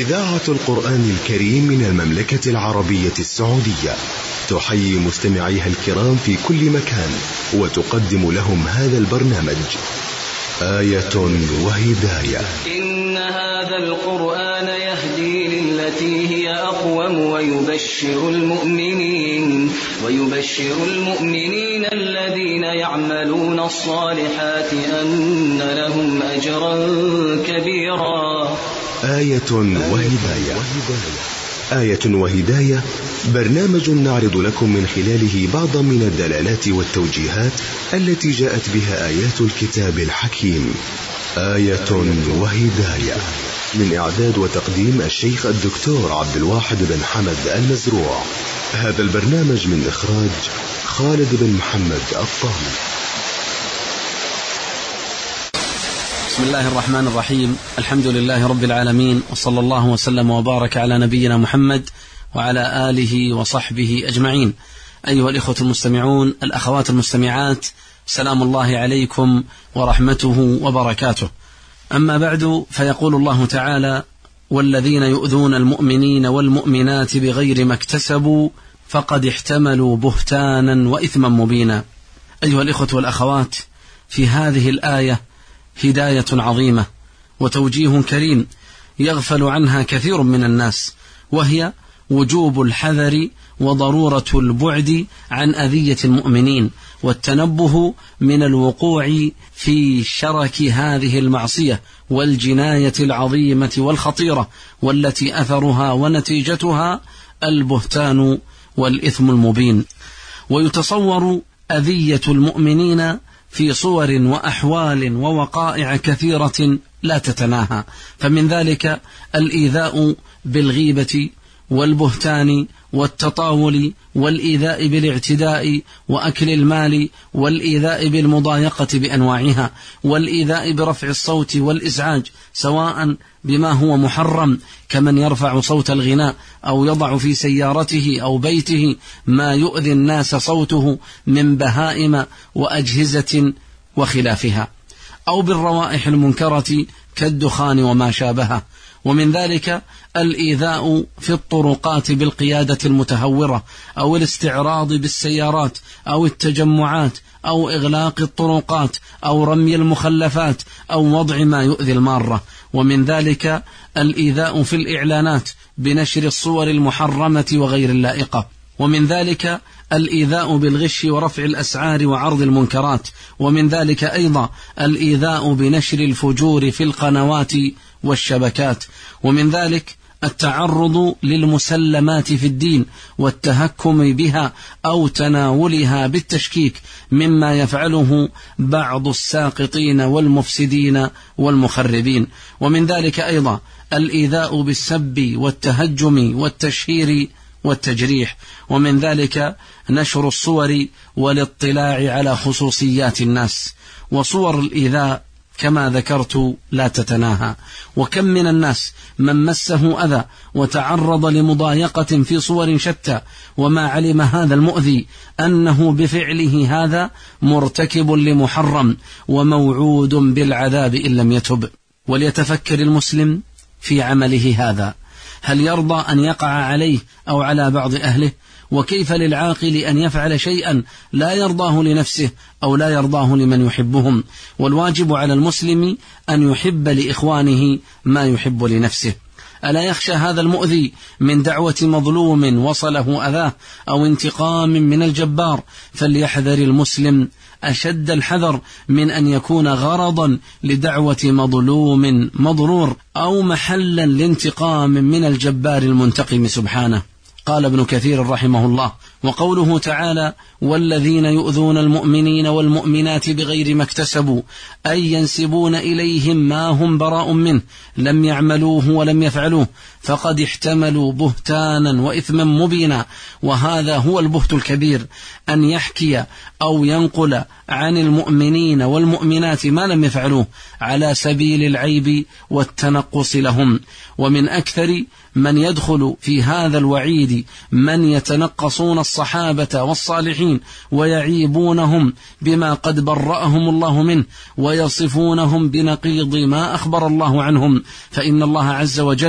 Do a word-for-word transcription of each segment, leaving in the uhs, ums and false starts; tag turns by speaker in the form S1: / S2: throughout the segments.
S1: إذاعة القرآن الكريم من المملكة العربية السعودية تحيي مستمعيها الكرام في كل مكان وتقدم لهم هذا البرنامج آية وهداية.
S2: إن هذا القرآن يهدي للتي هي أقوم ويبشر المؤمنين ويبشر المؤمنين الذين يعملون الصالحات أن لهم أجرا كبيرا.
S1: آية وهداية. آية وهداية برنامج نعرض لكم من خلاله بعضا من الدلالات والتوجيهات التي جاءت بها آيات الكتاب الحكيم. آية وهداية من إعداد وتقديم الشيخ الدكتور عبد الواحد بن حمد المزروع. هذا البرنامج من إخراج خالد بن محمد الطامي.
S3: بسم الله الرحمن الرحيم. الحمد لله رب العالمين، وصلى الله وسلم وبارك على نبينا محمد وعلى آله وصحبه أجمعين. أيها الإخوة المستمعون، الأخوات المستمعات، سلام الله عليكم ورحمته وبركاته. أما بعد، فيقول الله تعالى: والذين يؤذون المؤمنين والمؤمنات بغير ما اكتسبوا فقد احتملوا بهتانا وإثما مبينا. أيها الإخوة والأخوات، في هذه الآية هداية عظيمة وتوجيه كريم يغفل عنها كثير من الناس، وهي وجوب الحذر وضرورة البعد عن أذية المؤمنين والتنبه من الوقوع في شرك هذه المعصية والجناية العظيمة والخطيرة، والتي أثرها ونتيجتها البهتان والإثم المبين. ويتصور أذية المؤمنين في صور وأحوال ووقائع كثيرة لا تتناهى، فمن ذلك الإيذاء بالغيبة والبهتان والتطاول والإيذاء بالاعتداء وأكل المال والإيذاء بالمضايقة بأنواعها والإيذاء برفع الصوت والإزعاج، سواء بما هو محرم كمن يرفع صوت الغناء أو يضع في سيارته أو بيته ما يؤذي الناس صوته من بهائم وأجهزة وخلافها، أو بالروائح المنكرة كالدخان وما شابهه. ومن ذلك الإيذاء في الطرقات بالقيادة المتهورة أو الاستعراض بالسيارات أو التجمعات أو إغلاق الطرقات أو رمي المخلفات أو وضع ما يؤذي المارة. ومن ذلك الإيذاء في الإعلانات بنشر الصور المحرمة وغير اللائقة. ومن ذلك الإيذاء بالغش ورفع الأسعار وعرض المنكرات. ومن ذلك أيضا الإيذاء بنشر الفجور في القنوات والشبكات. ومن ذلك التعرض للمسلمات في الدين والتهكم بها أو تناولها بالتشكيك، مما يفعله بعض الساقطين والمفسدين والمخربين. ومن ذلك أيضا الإيذاء بالسب والتهجم والتشهير والتجريح. ومن ذلك نشر الصور والاطلاع على خصوصيات الناس. وصور الإيذاء كما ذكرت لا تتناهى، وكم من الناس من مسه أذى وتعرض لمضايقة في صور شتى، وما علم هذا المؤذي أنه بفعله هذا مرتكب لمحرم وموعود بالعذاب إن لم يتب. وليتفكر المسلم في عمله هذا، هل يرضى أن يقع عليه أو على بعض أهله؟ وكيف للعاقل أن يفعل شيئا لا يرضاه لنفسه أو لا يرضاه لمن يحبهم؟ والواجب على المسلم أن يحب لإخوانه ما يحب لنفسه. ألا يخشى هذا المؤذي من دعوة مظلوم وصله أذاه أو انتقام من الجبار؟ فليحذر المسلم أشد الحذر من أن يكون غرضا لدعوة مظلوم مضرور أو محلا لانتقام من الجبار المنتقم سبحانه. قال ابن كثير رحمه الله: وقوله تعالى: والذين يؤذون المؤمنين والمؤمنات بغير ما اكتسبوا، أي ينسبون إليهم ما هم براء منه لم يعملوه ولم يفعلوه، فقد احتملوا بهتانا وإثما مبينا. وهذا هو البهت الكبير، أن يحكي أو ينقل عن المؤمنين والمؤمنات ما لم يفعلوه على سبيل العيب والتنقص لهم. ومن أكثر من يدخل في هذا الوعيد من يتنقصون الصحابة والصالحين ويعيبونهم بما قد برأهم الله منه ويصفونهم بنقيض ما أخبر الله عنهم، فإن الله عز وجل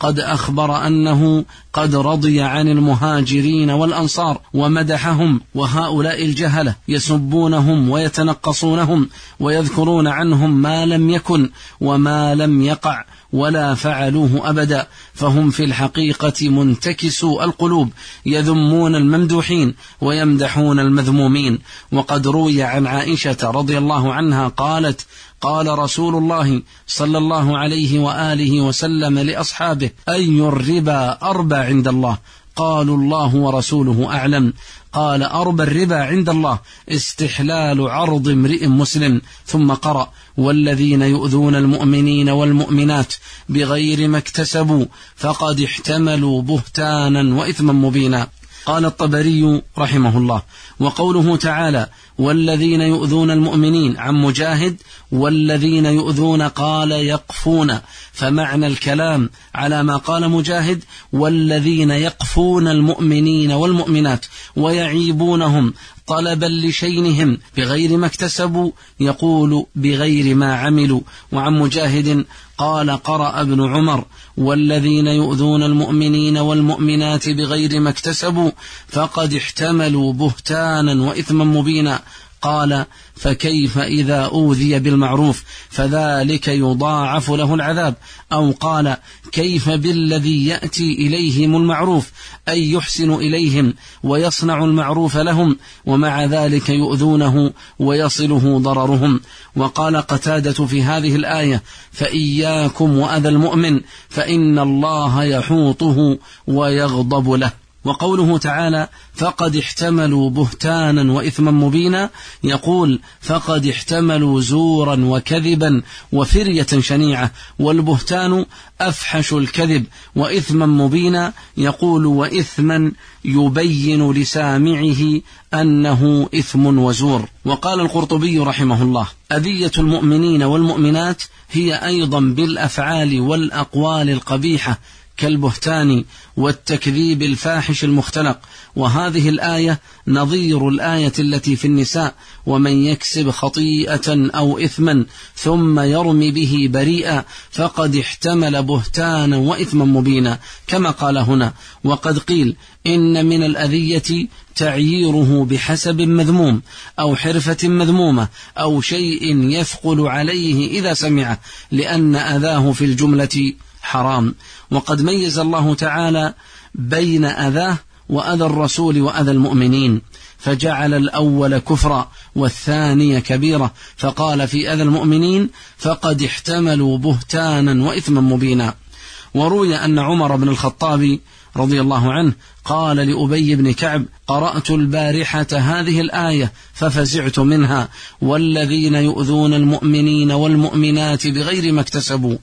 S3: قد أخبر أنه قد رضي عن المهاجرين والأنصار ومدحهم، وهؤلاء الجهلة يسبونهم ويتنقصونهم ويذكرون عنهم ما لم يكن وما لم يقع ولا فعلوه أبدا، فهم في الحقيقة منتكسو القلوب، يذمون الممدوحين ويمدحون المذمومين. وقد روي عن عائشة رضي الله عنها قالت: قال رسول الله صلى الله عليه وآله وسلم لأصحابه: أي الربا أربى عند الله؟ قالوا: الله ورسوله أعلم. قال: أربى الربا عند الله استحلال عرض امرئ مسلم. ثم قرأ: والذين يؤذون المؤمنين والمؤمنات بغير ما اكتسبوا فقد احتملوا بهتانا وإثما مبينا. قال الطبري رحمه الله: وقوله تعالى: والذين يؤذون المؤمنين، عن مجاهد: والذين يؤذون قال يقفون، فمعنى الكلام على ما قال مجاهد: والذين يقفون المؤمنين والمؤمنات ويعيبونهم طلبا لشينهم بغير ما اكتسبوا، يقول بغير ما عملوا. وعن مجاهد قال: قرأ ابن عمر: والذين يؤذون المؤمنين والمؤمنات بغير ما اكتسبوا فقد احتملوا بهتانا وإثما مبينا. قال: فكيف إذا أوذي بالمعروف فذلك يضاعف له العذاب؟ أو قال: كيف بالذي يأتي إليهم المعروف، أي يحسن إليهم ويصنع المعروف لهم، ومع ذلك يؤذونه ويصله ضررهم. وقال قتادة في هذه الآية: فإياكم وأذى المؤمن فإن الله يحوطه ويغضب له. وقوله تعالى: فقد احتملوا بهتانا وإثما مبينا، يقول: فقد احتملوا زورا وكذبا وفرية شنيعة، والبهتان أفحش الكذب، وإثما مبينا يقول: وإثما يبين لسامعه أنه إثم وزور. وقال القرطبي رحمه الله: أذية المؤمنين والمؤمنات هي أيضا بالأفعال والأقوال القبيحة كالبهتان والتكذيب الفاحش المختلق. وهذه الآية نظير الآية التي في النساء: ومن يكسب خطيئة أو إثما ثم يرمي به بريئا فقد احتمل بهتانا وإثما مبينا، كما قال هنا. وقد قيل إن من الأذية تعييره بحسب مذموم أو حرفة مذمومة أو شيء يثقل عليه إذا سمعه، لأن أذاه في الجملة حرام. وقد ميز الله تعالى بين أذاه وأذى الرسول وأذى المؤمنين، فجعل الأول كفرا والثاني كبيرة، فقال في أذى المؤمنين: فقد احتملوا بهتانا وإثما مبينا. وروي أن عمر بن الخطاب رضي الله عنه قال لأبي بن كعب: قرأت البارحة هذه الآية ففزعت منها: والذين يؤذون المؤمنين والمؤمنات بغير ما اكتسبوا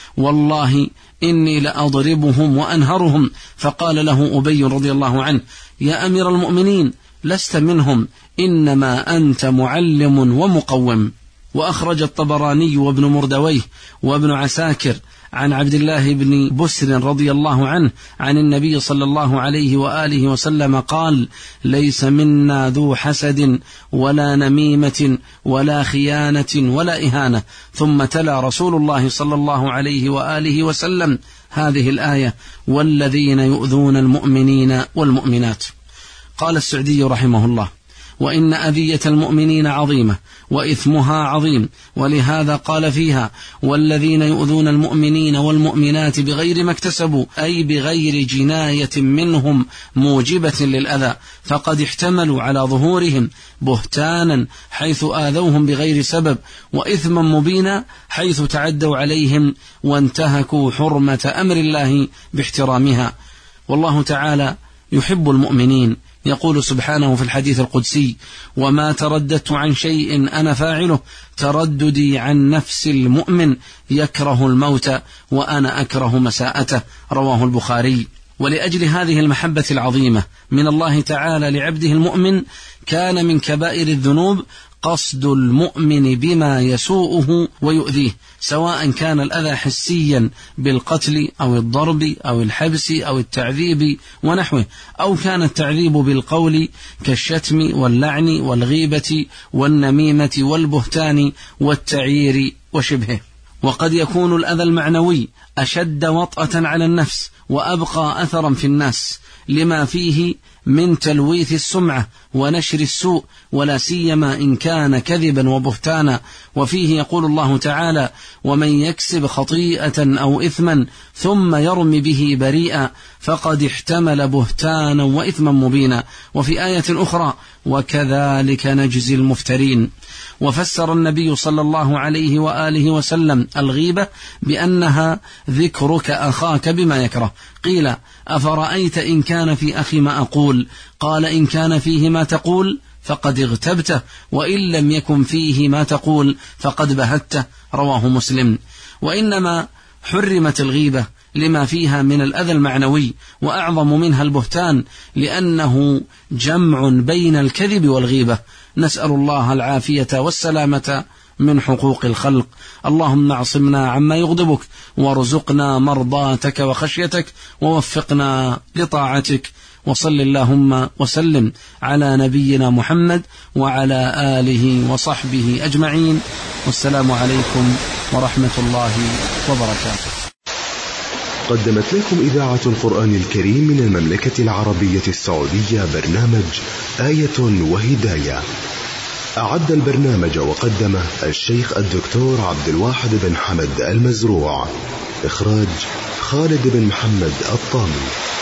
S3: والله إني لأضربهم وأنهرهم. فقال له أبي رضي الله عنه: يا أمير المؤمنين، لست منهم، إنما أنت معلم ومقوم. وأخرج الطبراني وابن مردويه وابن عساكر عن عبد الله بن بسر رضي الله عنه عن النبي صلى الله عليه وآله وسلم قال: ليس منا ذو حسد ولا نميمة ولا خيانة ولا إهانة. ثم تلا رسول الله صلى الله عليه وآله وسلم هذه الآية: والذين يؤذون المؤمنين والمؤمنات. قال السعدي رحمه الله: وإن أذية المؤمنين عظيمة وإثمها عظيم، ولهذا قال فيها: والذين يؤذون المؤمنين والمؤمنات بغير ما اكتسبوا، أي بغير جناية منهم موجبة للأذى، فقد احتملوا على ظهورهم بهتانا حيث آذوهم بغير سبب، وإثما مبينا حيث تعدوا عليهم وانتهكوا حرمة أمر الله باحترامها. والله تعالى يحب المؤمنين، يقول سبحانه في الحديث القدسي: وما ترددت عن شيء أنا فاعله ترددي عن نفس المؤمن يكره الموت وأنا أكره مساءته. رواه البخاري. ولأجل هذه المحبة العظيمة من الله تعالى لعبده المؤمن كان من كبائر الذنوب قصد المؤمن بما يسوءه ويؤذيه، سواء كان الأذى حسيا بالقتل أو الضرب أو الحبس أو التعذيب ونحوه، أو كان التعذيب بالقول كالشتم واللعن والغيبة والنميمة والبهتان والتعيير وشبهه. وقد يكون الأذى المعنوي أشد وطأة على النفس وأبقى أثرا في الناس، لما فيه من تلويث السمعة ونشر السوء، ولا سيما إن كان كذبا وبهتانا. وفيه يقول الله تعالى: ومن يكسب خطيئة أو إثما ثم يرم به بريئا فقد احتمل بهتانا وإثما مبينا. وفي آية أخرى: وكذلك نجزي المفترين. وفسر النبي صلى الله عليه وآله وسلم الغيبة بأنها ذكرك أخاك بما يكره. قيل: أفرأيت إن كان في أخي ما أقول؟ قال: إن كان فيه ما تقول فقد اغتبته، وإن لم يكن فيه ما تقول فقد بهته. رواه مسلم. وإنما حرمت الغيبة لما فيها من الأذى المعنوي، وأعظم منها البهتان، لأنه جمع بين الكذب والغيبة. نسأل الله العافية والسلامة من حقوق الخلق. اللهم اعصمنا عما يغضبك، وارزقنا مرضاتك وخشيتك، ووفقنا لطاعتك. وصل اللهم وسلم على نبينا محمد وعلى آله وصحبه أجمعين، والسلام عليكم ورحمة الله وبركاته.
S1: قدمت لكم إذاعة القرآن الكريم من المملكة العربية السعودية برنامج آية وهداية. أعد البرنامج وقدمه الشيخ الدكتور عبد الواحد بن حمد المزروع. إخراج خالد بن محمد الطامي.